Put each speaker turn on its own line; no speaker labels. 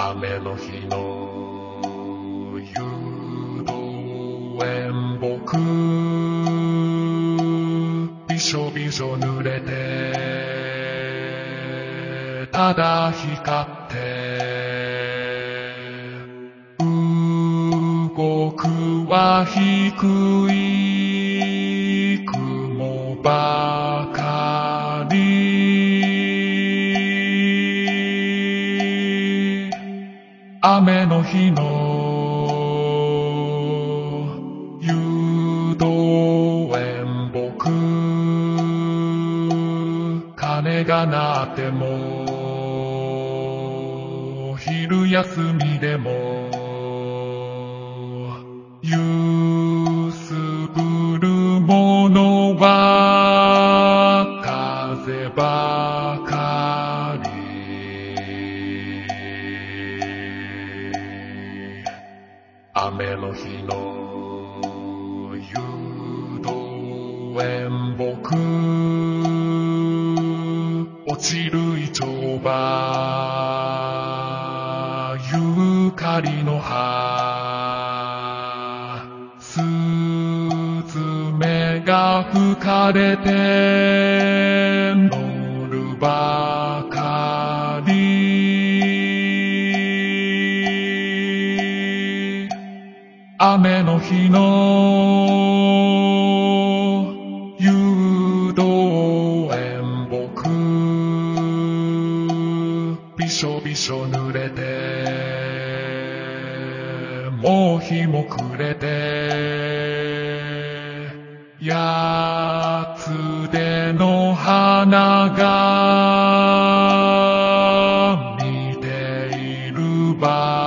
雨の日の誘導園僕びしょびしょ濡れてただ光って動くは低い雲ばかり雨の日の誘導園僕鐘が鳴っても昼休みでも揺すぶるものは風ばかり雨の日の誘導園僕落ちるイチョウバユーカリの葉スズメが吹かれて乗るばかり雨の日の誘導園僕びしょびしょ濡れてもう日も暮れてやつでの花が見ているば